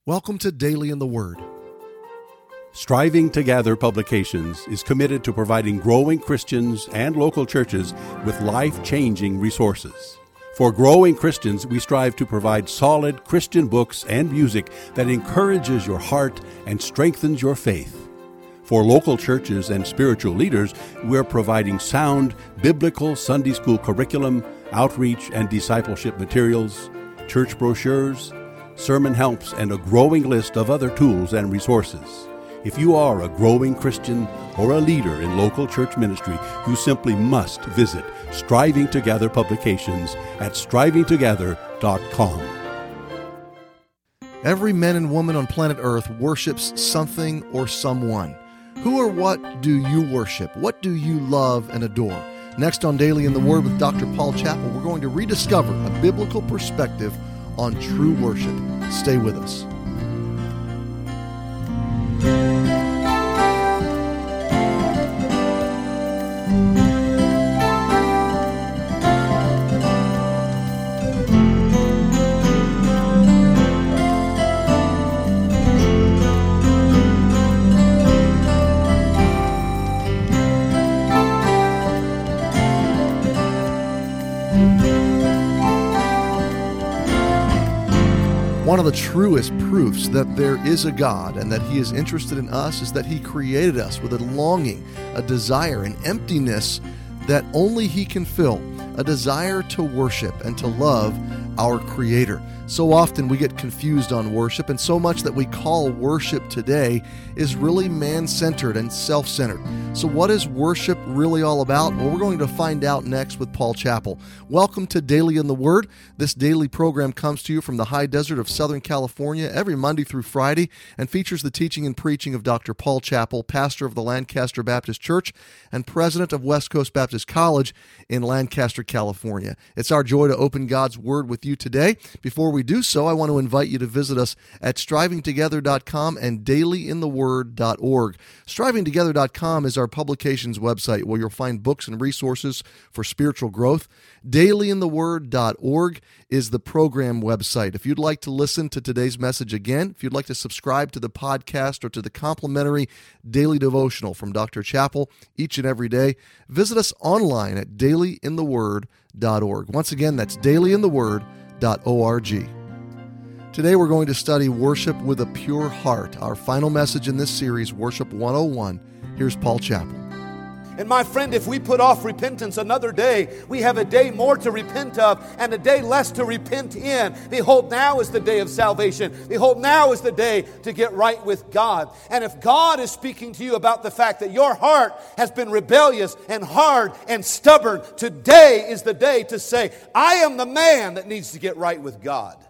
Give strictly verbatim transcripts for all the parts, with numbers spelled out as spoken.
Welcome to Daily in the Word. Striving to Gather Publications is committed to providing growing Christians and local churches with life-changing resources. For growing Christians, we strive to provide solid Christian books and music that encourages your heart and strengthens your faith. For local churches and spiritual leaders, we're providing sound biblical Sunday school curriculum, outreach and discipleship materials, church brochures, sermon helps, and a growing list of other tools and resources. If you are a growing Christian or a leader in local church ministry, you simply must visit Striving to Gather Publications at striving to gather dot com. Every man and woman on planet Earth worships something or someone. Who or what do you worship? What do you love and adore? Next on Daily in the Word with Doctor Paul Chappell, we're going to rediscover a biblical perspective on true worship. Stay with us. One of the truest proofs that there is a God and that He is interested in us is that He created us with a longing, a desire, an emptiness that only He can fill, a desire to worship and to love our Creator. So often we get confused on worship, and so much that we call worship today is really man-centered and self-centered. So what is worship really all about? Well, we're going to find out next with Paul Chappell. Welcome to Daily in the Word. This daily program comes to you from the high desert of Southern California every Monday through Friday and features the teaching and preaching of Doctor Paul Chappell, pastor of the Lancaster Baptist Church and president of West Coast Baptist College in Lancaster, California. It's our joy to open God's Word with you today. Before we do so, I want to invite you to visit us at striving together dot com and daily in the word dot org. striving together dot com is our publications website where you'll find books and resources for spiritual growth. daily in the word dot org is the program website. If you'd like to listen to today's message again, if you'd like to subscribe to the podcast or to the complimentary daily devotional from Doctor Chappell each and every day, visit us online at daily in the word dot org. Once again, that's daily in the word dot org. Today we're going to study Worship with a Pure Heart, our final message in this series, Worship one oh one. Here's Paul Chappell. And my friend, if we put off repentance another day, we have a day more to repent of and a day less to repent in. Behold, now is the day of salvation. Behold, now is the day to get right with God. And if God is speaking to you about the fact that your heart has been rebellious and hard and stubborn, today is the day to say, I am the man that needs to get right with God.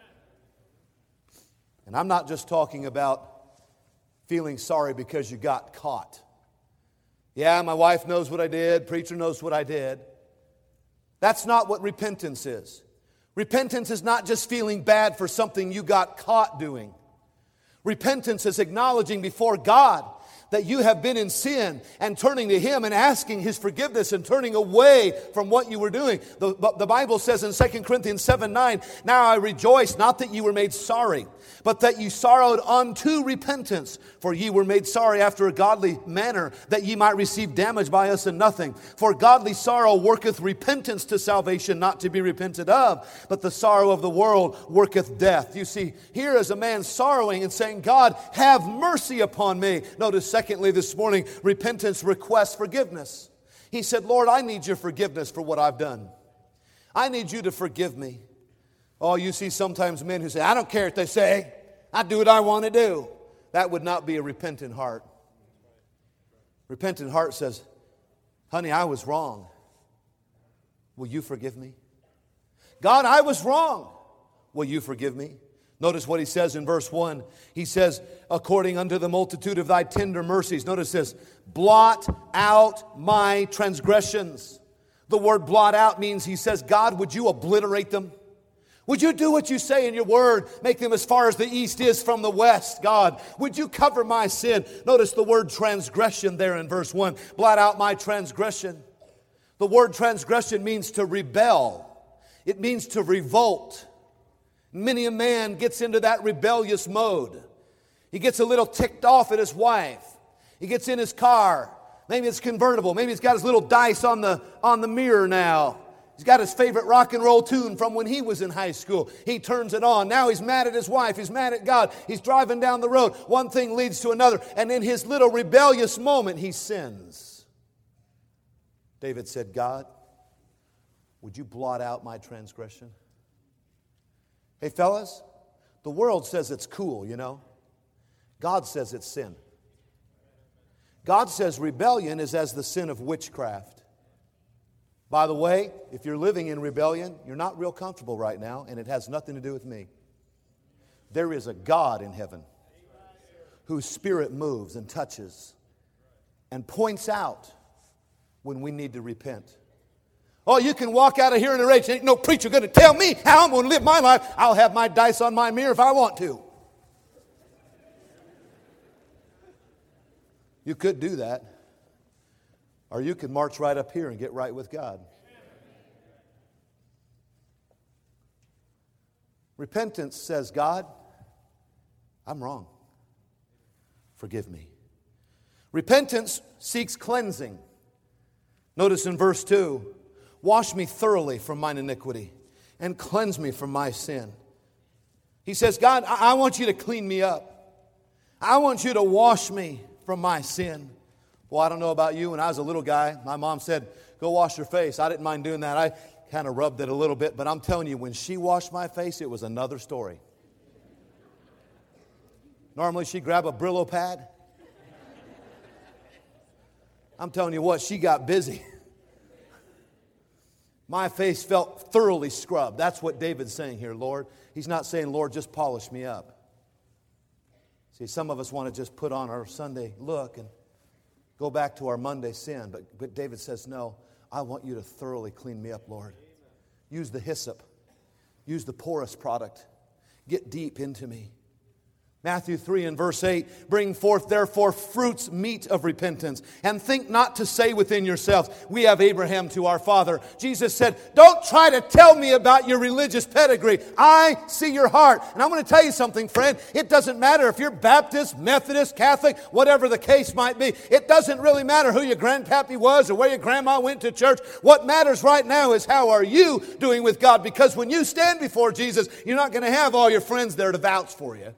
And I'm not just talking about feeling sorry because you got caught. Yeah, my wife knows what I did. Preacher knows what I did. That's not what repentance is. Repentance is not just feeling bad for something you got caught doing. Repentance is acknowledging before God that you have been in sin and turning to Him and asking His forgiveness and turning away from what you were doing. The, the Bible says in Second Corinthians seven nine, now I rejoice not that you were made sorry, but that ye sorrowed unto repentance. For ye were made sorry after a godly manner, that ye might receive damage by us in nothing. For godly sorrow worketh repentance to salvation, not to be repented of. But the sorrow of the world worketh death. You see, here is a man sorrowing and saying, God, have mercy upon me. Notice, secondly, this morning, repentance requests forgiveness. He said, Lord, I need your forgiveness for what I've done. I need you to forgive me. Oh, you see sometimes men who say, I don't care what they say. I do what I want to do. That would not be a repentant heart. Repentant heart says, honey, I was wrong. Will you forgive me? God, I was wrong. Will you forgive me? Notice what he says in verse one. He says, according unto the multitude of thy tender mercies. Notice this, blot out my transgressions. The word blot out means, he says, God, would you obliterate them? Would you do what you say in your word? Make them as far as the east is from the west, God. Would you cover my sin? Notice the word transgression there in verse one. Blot out my transgression. The word transgression means to rebel. It means to revolt. Many a man gets into that rebellious mode. He gets a little ticked off at his wife. He gets in his car. Maybe it's convertible. Maybe he's got his little dice on the, on the mirror now. He's got his favorite rock and roll tune from when he was in high school. He turns it on. Now he's mad at his wife. He's mad at God. He's driving down the road. One thing leads to another. And in his little rebellious moment, he sins. David said, God, would you blot out my transgression? Hey, fellas, the world says it's cool, you know. God says it's sin. God says rebellion is as the sin of witchcraft. By the way, if you're living in rebellion, you're not real comfortable right now, and it has nothing to do with me. There is a God in heaven whose Spirit moves and touches and points out when we need to repent. Oh, you can walk out of here in a rage. Ain't no preacher going to tell me how I'm going to live my life. I'll have my dice on my mirror if I want to. You could do that. Or you could march right up here and get right with God. Repentance says, God, I'm wrong. Forgive me. Repentance seeks cleansing. Notice in verse two, wash me thoroughly from mine iniquity and cleanse me from my sin. He says, God, I, I want you to clean me up. I want you to wash me from my sin. Well, I don't know about you. When I was a little guy, my mom said, go wash your face. I didn't mind doing that. I kind of rubbed it a little bit. But I'm telling you, when she washed my face, it was another story. Normally, she'd grab a Brillo pad. I'm telling you what, she got busy. My face felt thoroughly scrubbed. That's what David's saying here, Lord. He's not saying, Lord, just polish me up. See, some of us want to just put on our Sunday look and go back to our Monday sin. But, but David says, no, I want you to thoroughly clean me up, Lord. Use the hyssop. Use the porous product. Get deep into me. Matthew three and verse eight, bring forth therefore fruits meet of repentance, and think not to say within yourselves, we have Abraham to our father. Jesus said, don't try to tell me about your religious pedigree. I see your heart. And I'm going to tell you something, friend. It doesn't matter if you're Baptist, Methodist, Catholic, whatever the case might be. It doesn't really matter who your grandpappy was or where your grandma went to church. What matters right now is how are you doing with God? Because when you stand before Jesus, you're not going to have all your friends there to vouch for you.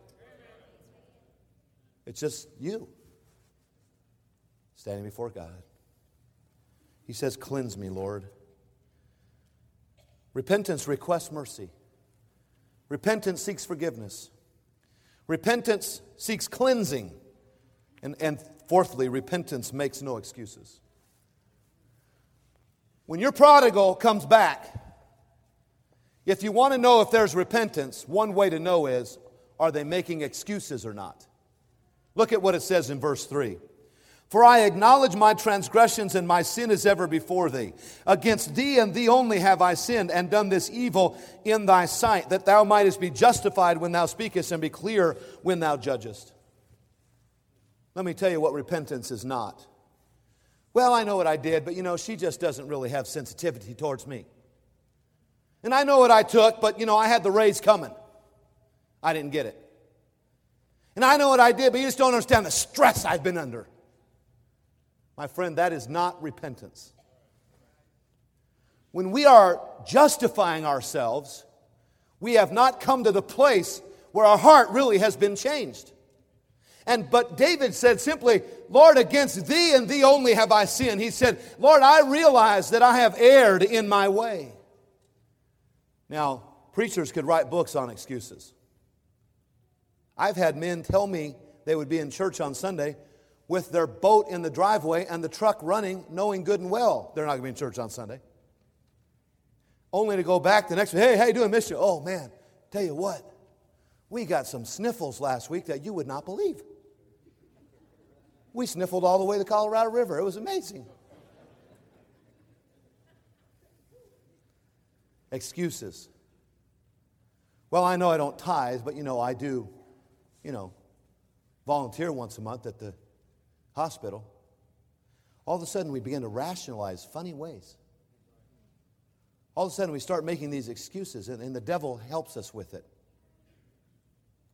It's just you standing before God. He says, cleanse me, Lord. Repentance requests mercy. Repentance seeks forgiveness. Repentance seeks cleansing. And, and fourthly, repentance makes no excuses. When your prodigal comes back, if you want to know if there's repentance, one way to know is, are they making excuses or not? Look at what it says in verse three. For I acknowledge my transgressions, and my sin is ever before thee. Against thee and thee only have I sinned, and done this evil in thy sight, that thou mightest be justified when thou speakest, and be clear when thou judgest. Let me tell you what repentance is not. Well, I know what I did, but you know, she just doesn't really have sensitivity towards me. And I know what I took, but you know, I had the raise coming. I didn't get it. And I know what I did, but you just don't understand the stress I've been under. My friend, that is not repentance. When we are justifying ourselves, we have not come to the place where our heart really has been changed. And but David said simply, Lord, against thee and thee only have I sinned. He said, Lord, I realize that I have erred in my way. Now, preachers could write books on excuses. I've had men tell me they would be in church on Sunday with their boat in the driveway and the truck running, knowing good and well they're not going to be in church on Sunday. Only to go back the next week, hey, how you doing, miss you? Oh, man, tell you what, we got some sniffles last week that you would not believe. We sniffled all the way to the Colorado River. It was amazing. Excuses. Well, I know I don't tithe, but, you know, I do. You know, volunteer once a month at the hospital. All of a sudden we begin to rationalize funny ways. All of a sudden we start making these excuses, and, and the devil helps us with it.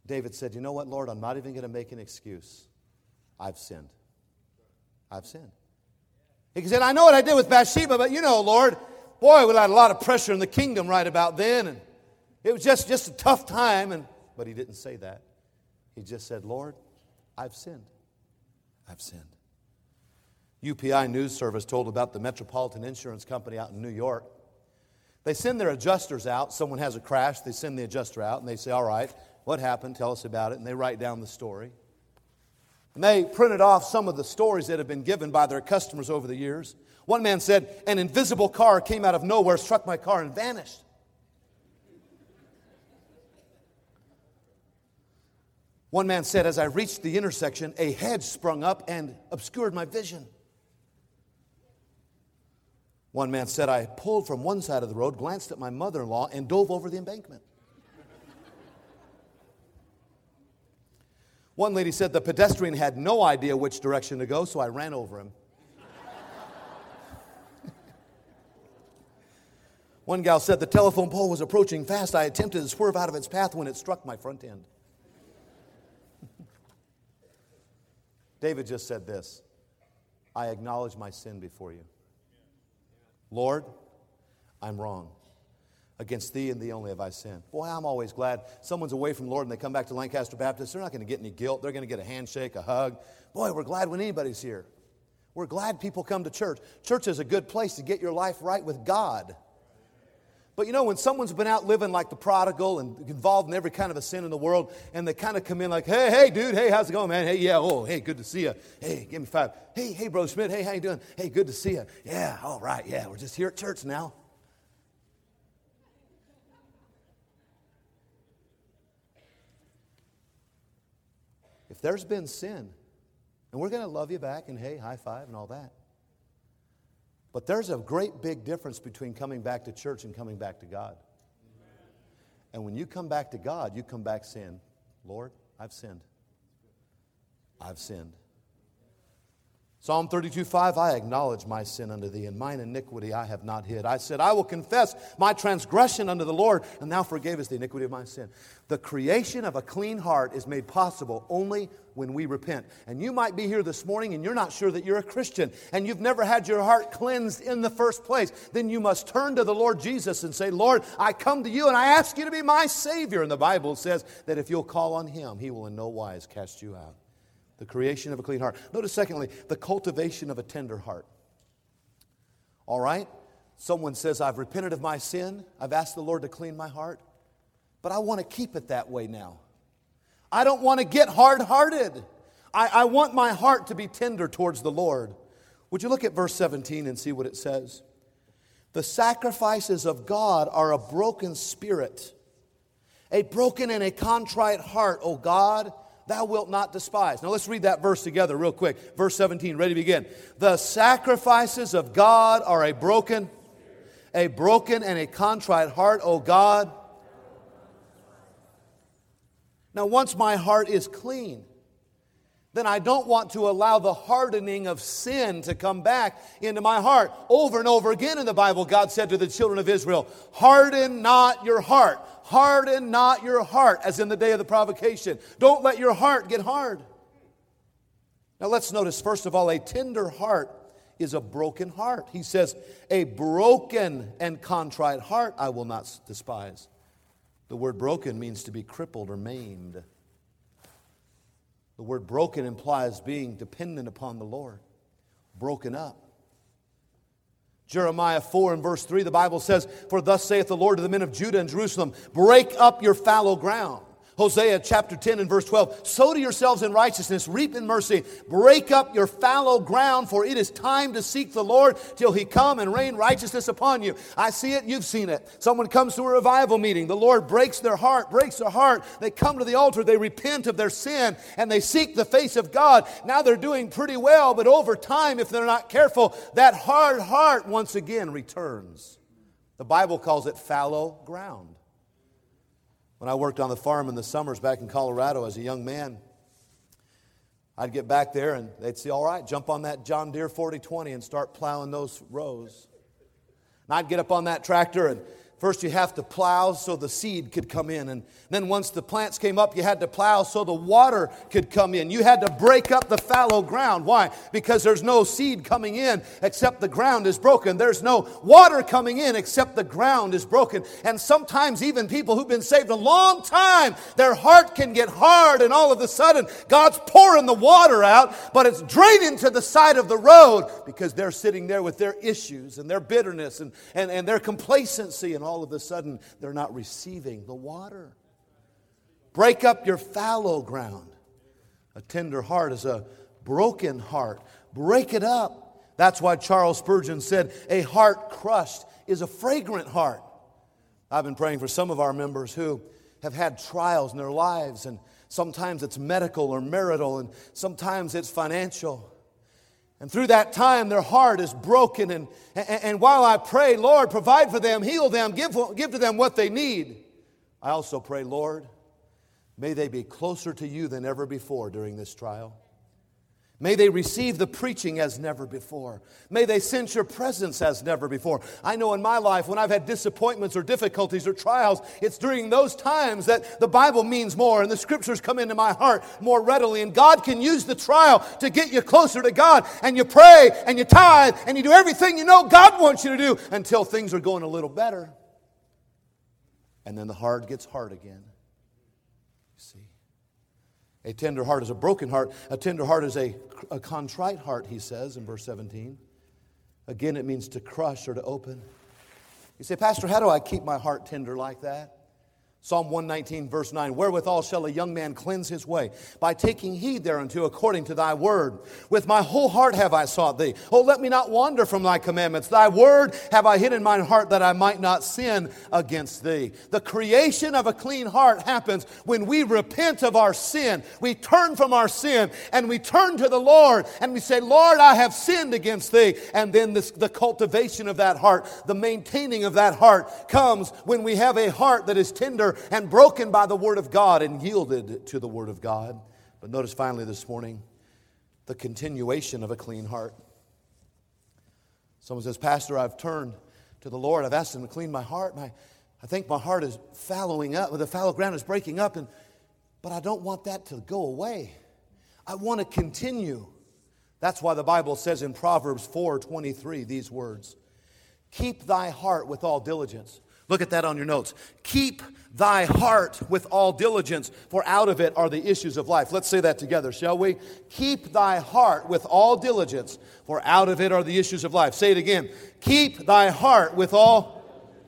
David said, you know what, Lord, I'm not even going to make an excuse. I've sinned. I've sinned. He said, I know what I did with Bathsheba, but you know, Lord, boy, we had a lot of pressure in the kingdom right about then, and it was just, just a tough time. And but he didn't say that. He just said, Lord, I've sinned. I've sinned. U P I News Service told about the Metropolitan Insurance Company out in New York. They send their adjusters out. Someone has a crash. They send the adjuster out, and they say, all right, what happened? Tell us about it. And they write down the story. And they printed off some of the stories that have been given by their customers over the years. One man said, an invisible car came out of nowhere, struck my car, and vanished. One man said, as I reached the intersection, a hedge sprung up and obscured my vision. One man said, I pulled from one side of the road, glanced at my mother-in-law, and dove over the embankment. One lady said the pedestrian had no idea which direction to go, so I ran over him. One gal said the telephone pole was approaching fast. I attempted to swerve out of its path when it struck my front end. David just said this, I acknowledge my sin before you. Lord, I'm wrong. Against thee and thee only have I sinned. Boy, I'm always glad someone's away from the Lord and they come back to Lancaster Baptist. They're not going to get any guilt. They're going to get a handshake, a hug. Boy, we're glad when anybody's here. We're glad people come to church. Church is a good place to get your life right with God. But you know, when someone's been out living like the prodigal and involved in every kind of a sin in the world, and they kind of come in like, hey, hey, dude, hey, how's it going, man? Hey, yeah, oh, hey, good to see you. Hey, give me five. Hey, hey, Brother Schmidt, hey, how you doing? Hey, good to see you. Yeah, all right, yeah, we're just here at church now. If there's been sin, and we're going to love you back, and hey, high five and all that. But there's a great big difference between coming back to church and coming back to God. And when you come back to God, you come back saying, Lord, I've sinned. I've sinned. Psalm thirty-two five, I acknowledge my sin unto thee, and mine iniquity I have not hid. I said, I will confess my transgression unto the Lord, and thou forgavest the iniquity of my sin. The creation of a clean heart is made possible only when we repent. And you might be here this morning and you're not sure that you're a Christian, and you've never had your heart cleansed in the first place. Then you must turn to the Lord Jesus and say, Lord, I come to you and I ask you to be my Savior. And the Bible says that if you'll call on Him, He will in no wise cast you out. The creation of a clean heart. Notice, secondly, the cultivation of a tender heart. All right? Someone says, I've repented of my sin. I've asked the Lord to clean my heart. But I want to keep it that way now. I don't want to get hard-hearted. I, I want my heart to be tender towards the Lord. Would you look at verse seventeen and see what it says? The sacrifices of God are a broken spirit, a broken and a contrite heart, O God, thou wilt not despise. Now let's read that verse together real quick. Verse seventeen, ready to begin. The sacrifices of God are a broken, a broken and a contrite heart, O God. Now once my heart is clean, then I don't want to allow the hardening of sin to come back into my heart. Over and over again in the Bible, God said to the children of Israel, harden not your heart. Harden not your heart, as in the day of the provocation. Don't let your heart get hard. Now let's notice, first of all, a tender heart is a broken heart. He says, a broken and contrite heart I will not despise. The word broken means to be crippled or maimed. The word broken implies being dependent upon the Lord. Broken up. Jeremiah four and verse three, the Bible says, for thus saith the Lord to the men of Judah and Jerusalem, break up your fallow ground. Hosea chapter ten and verse twelve, sow to yourselves in righteousness, reap in mercy, break up your fallow ground, for it is time to seek the Lord till He come and rain righteousness upon you. I see it, you've seen it. Someone comes to a revival meeting, the Lord breaks their heart, breaks their heart. They come to the altar, they repent of their sin, and they seek the face of God. Now they're doing pretty well, but over time, if they're not careful, that hard heart once again returns. The Bible calls it fallow ground. When I worked on the farm in the summers back in Colorado as a young man, I'd get back there and they'd say, all right, jump on that John Deere forty twenty and start plowing those rows. And I'd get up on that tractor and First, you have to plow so the seed could come in. And then once the plants came up, you had to plow so the water could come in. You had to break up the fallow ground. Why? Because there's no seed coming in except the ground is broken. There's no water coming in except the ground is broken. And sometimes even people who've been saved a long time, their heart can get hard, and all of a sudden God's pouring the water out, but it's draining to the side of the road because they're sitting there with their issues and their bitterness and, and, and their complacency, and all all of a sudden they're not receiving the water. Break up your fallow ground. A tender heart is a broken heart. Break it up. That's why Charles Spurgeon said, a heart crushed is a fragrant heart. I've been praying for some of our members who have had trials in their lives, and sometimes it's medical or marital, and sometimes it's financial. And through that time, their heart is broken. And, and, and while I pray, Lord, provide for them, heal them, give, give to them what they need, I also pray, Lord, may they be closer to you than ever before during this trial. May they receive the preaching as never before. May they sense your presence as never before. I know in my life, when I've had disappointments or difficulties or trials, it's during those times that the Bible means more and the Scriptures come into my heart more readily. And God can use the trial to get you closer to God. And you pray and you tithe and you do everything you know God wants you to do until things are going a little better. And then the heart gets hard again. You see? A tender heart is a broken heart. A tender heart is a, a contrite heart, he says in verse seventeen. Again, it means to crush or to open. You say, Pastor, how do I keep my heart tender like that? Psalm one nineteen, verse nine, wherewithal shall a young man cleanse his way? By taking heed thereunto according to thy word. With my whole heart have I sought thee. Oh, let me not wander from thy commandments. Thy word have I hid in mine heart that I might not sin against thee. The creation of a clean heart happens when we repent of our sin. We turn from our sin and we turn to the Lord and we say, Lord, I have sinned against thee. And then this, the cultivation of that heart, the maintaining of that heart comes when we have a heart that is tender and broken by the Word of God and yielded to the Word of God. But notice finally this morning, the continuation of a clean heart. Someone says, Pastor, I've turned to the Lord. I've asked Him to clean my heart. And I, I think my heart is fallowing up. The fallow ground is breaking up. And, but I don't want that to go away. I want to continue. That's why the Bible says in Proverbs four twenty-three these words. Keep thy heart with all diligence. Look at that on your notes. Keep thy heart with all diligence, for out of it are the issues of life. Let's say that together, shall we? Keep thy heart with all diligence, for out of it are the issues of life. Say it again. Keep thy heart with all.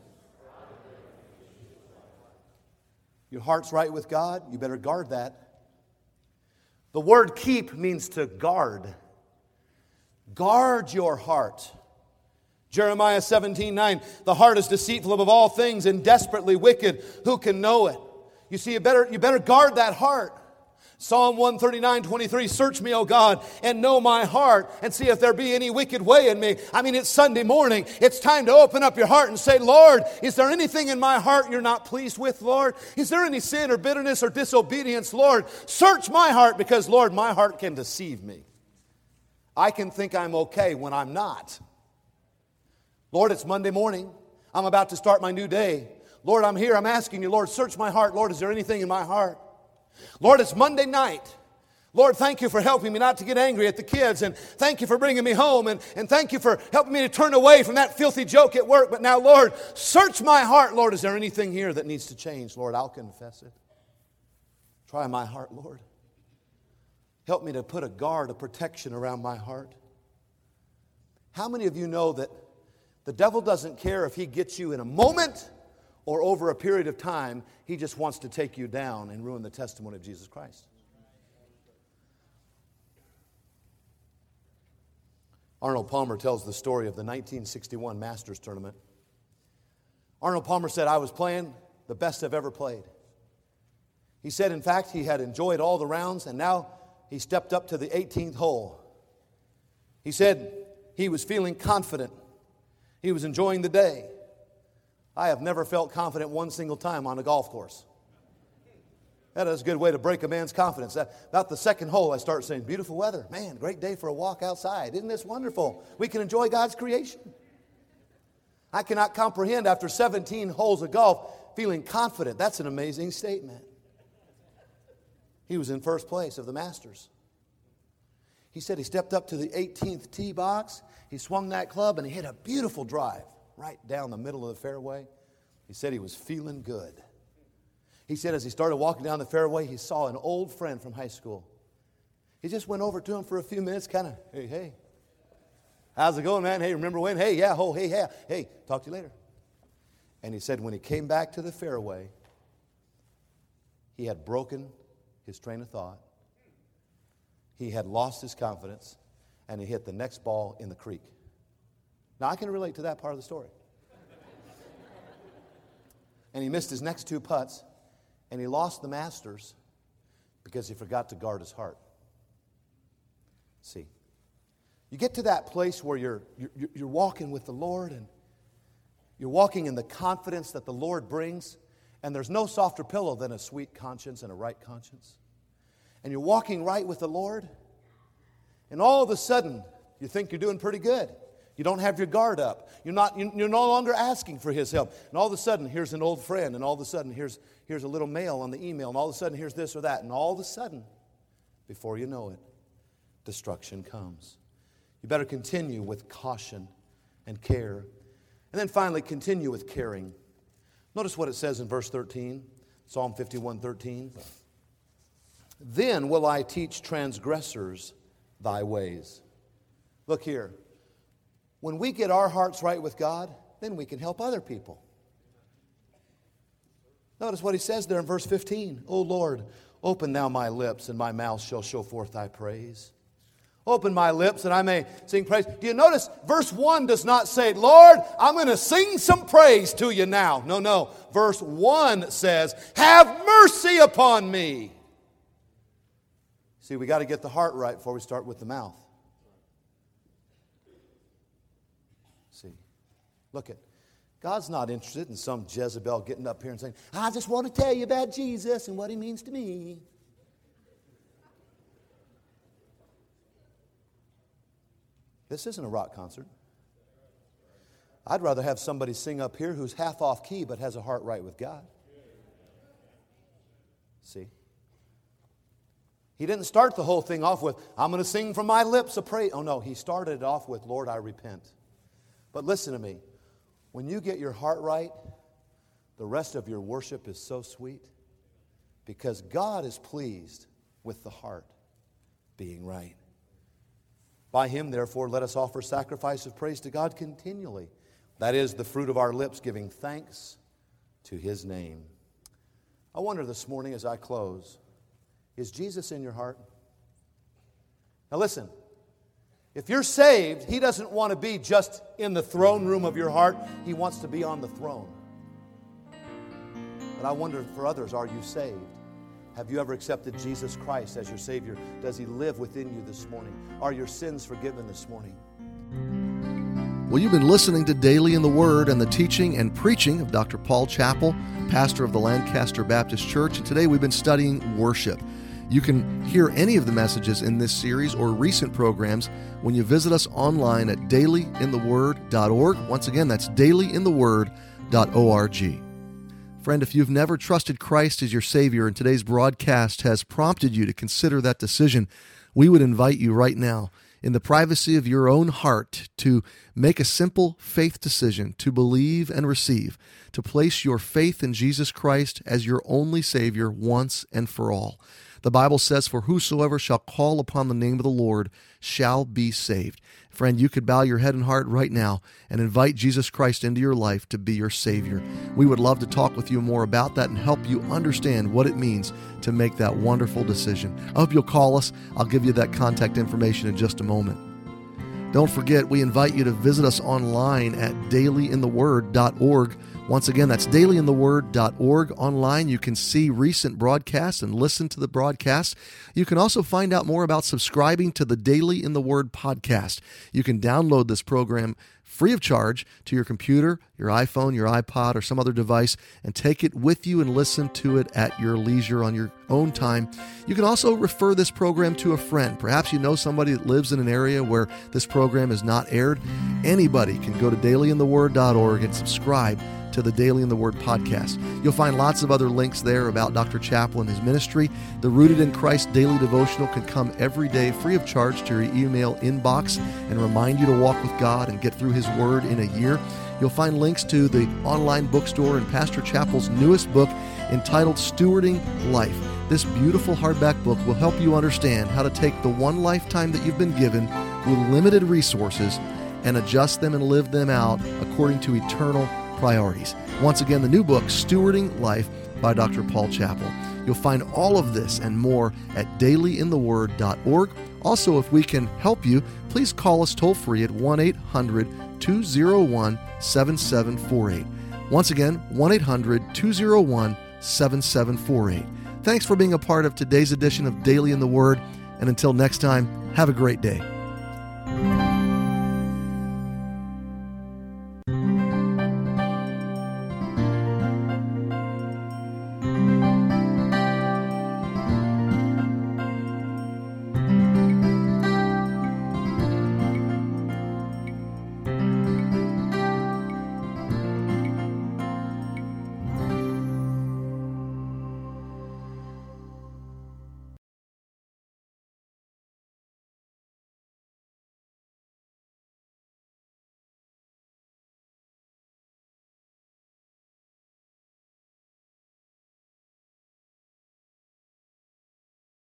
Your heart's right with God, you better guard that. The word keep means to guard. Guard your heart. Jeremiah seventeen nine, the heart is deceitful above all things and desperately wicked. Who can know it? You see, you better, you better guard that heart. Psalm one thirty-nine twenty-three, search me, O God, and know my heart, and see if there be any wicked way in me. I mean, it's Sunday morning. It's time to open up your heart and say, Lord, is there anything in my heart you're not pleased with, Lord? Is there any sin or bitterness or disobedience, Lord? Search my heart, because, Lord, my heart can deceive me. I can think I'm okay when I'm not. Lord, it's Monday morning. I'm about to start my new day. Lord, I'm here. I'm asking you, Lord, search my heart. Lord, is there anything in my heart? Lord, it's Monday night. Lord, thank you for helping me not to get angry at the kids. And thank you for bringing me home. And, and thank you for helping me to turn away from that filthy joke at work. But now, Lord, search my heart. Lord, is there anything here that needs to change? Lord, I'll confess it. Try my heart, Lord. Help me to put a guard, a protection around my heart. How many of you know that the devil doesn't care if he gets you in a moment or over a period of time? He just wants to take you down and ruin the testimony of Jesus Christ. Arnold Palmer tells the story of the nineteen sixty-one Masters Tournament. Arnold Palmer said, I was playing the best I've ever played. He said, in fact, he had enjoyed all the rounds, and now he stepped up to the eighteenth hole. He said he was feeling confident. He was enjoying the day. I have never felt confident one single time on a golf course. That is a good way to break a man's confidence. About the second hole, I start saying, beautiful weather. Man, great day for a walk outside. Isn't this wonderful? We can enjoy God's creation. I cannot comprehend after seventeen holes of golf feeling confident. That's an amazing statement. He was in first place of the Masters. He said he stepped up to the eighteenth tee box. He swung that club and he hit a beautiful drive right down the middle of the fairway. He said he was feeling good. He said as he started walking down the fairway, he saw an old friend from high school. He just went over to him for a few minutes, kind of, hey, hey. How's it going, man? Hey, remember when? Hey, yeah, oh, hey, yeah. Hey, talk to you later. And he said when he came back to the fairway, he had broken his train of thought. He had lost his confidence, and he hit the next ball in the creek. Now, I can relate to that part of the story. And he missed his next two putts, and he lost the Masters because he forgot to guard his heart. See, you get to that place where you're, you're, you're walking with the Lord, and you're walking in the confidence that the Lord brings, and there's no softer pillow than a sweet conscience and a right conscience. And you're walking right with the Lord, and all of a sudden, you think you're doing pretty good. You don't have your guard up. You're not. You're no longer asking for His help. And all of a sudden, here's an old friend, and all of a sudden, here's, here's a little mail on the email, and all of a sudden, here's this or that. And all of a sudden, before you know it, destruction comes. You better continue with caution and care. And then finally, continue with caring. Notice what it says in verse thirteen, Psalm fifty-one thirteen. Then will I teach transgressors thy ways. Look here. When we get our hearts right with God, then we can help other people. Notice what he says there in verse fifteen. O Lord, open thou my lips, and my mouth shall show forth thy praise. Open my lips, and I may sing praise. Do you notice verse one does not say, Lord, I'm going to sing some praise to you now. No, no. Verse one says, have mercy upon me. See, we got to get the heart right before we start with the mouth. See, look at, God's not interested in some Jezebel getting up here and saying, I just want to tell you about Jesus and what He means to me. This isn't a rock concert. I'd rather have somebody sing up here who's half off key but has a heart right with God. See? He didn't start the whole thing off with, I'm going to sing from my lips a praise. Oh no, he started it off with, Lord, I repent. But listen to me. When you get your heart right, the rest of your worship is so sweet because God is pleased with the heart being right. By Him, therefore, let us offer sacrifice of praise to God continually. That is the fruit of our lips, giving thanks to His name. I wonder this morning as I close, is Jesus in your heart? Now listen, if you're saved, He doesn't want to be just in the throne room of your heart. He wants to be on the throne. But I wonder for others, are you saved? Have you ever accepted Jesus Christ as your Savior? Does He live within you this morning? Are your sins forgiven this morning? Well, you've been listening to Daily in the Word and the teaching and preaching of Doctor Paul Chappell, pastor of the Lancaster Baptist Church. And today we've been studying worship. You can hear any of the messages in this series or recent programs when you visit us online at daily in the word dot org. Once again, that's daily in the word dot org. Friend, if you've never trusted Christ as your Savior and today's broadcast has prompted you to consider that decision, we would invite you right now, in the privacy of your own heart, to make a simple faith decision to believe and receive, to place your faith in Jesus Christ as your only Savior once and for all. The Bible says, for whosoever shall call upon the name of the Lord shall be saved. Friend, you could bow your head and heart right now and invite Jesus Christ into your life to be your Savior. We would love to talk with you more about that and help you understand what it means to make that wonderful decision. I hope you'll call us. I'll give you that contact information in just a moment. Don't forget, we invite you to visit us online at daily in the word dot org. Once again, that's daily in the word dot org. Online, you can see recent broadcasts and listen to the broadcasts. You can also find out more about subscribing to the Daily in the Word podcast. You can download this program free of charge to your computer, your iPhone, your iPod, or some other device, and take it with you and listen to it at your leisure on your own time. You can also refer this program to a friend. Perhaps you know somebody that lives in an area where this program is not aired. Anybody can go to daily in the word dot org and subscribe to the Daily in the Word podcast. You'll find lots of other links there about Doctor Chappell and his ministry. The Rooted in Christ Daily Devotional can come every day free of charge to your email inbox and remind you to walk with God and get through His Word in a year. You'll find links to the online bookstore and Pastor Chappell's newest book entitled Stewarding Life. This beautiful hardback book will help you understand how to take the one lifetime that you've been given with limited resources and adjust them and live them out according to eternal priorities. Once again, the new book, Stewarding Life by Doctor Paul Chappell. You'll find all of this and more at daily in the word dot org. Also, if we can help you, please call us toll-free at one eight hundred two oh one seven seven four eight. Once again, one eight hundred two oh one seven seven four eight. Thanks for being a part of today's edition of Daily in the Word, and until next time, have a great day.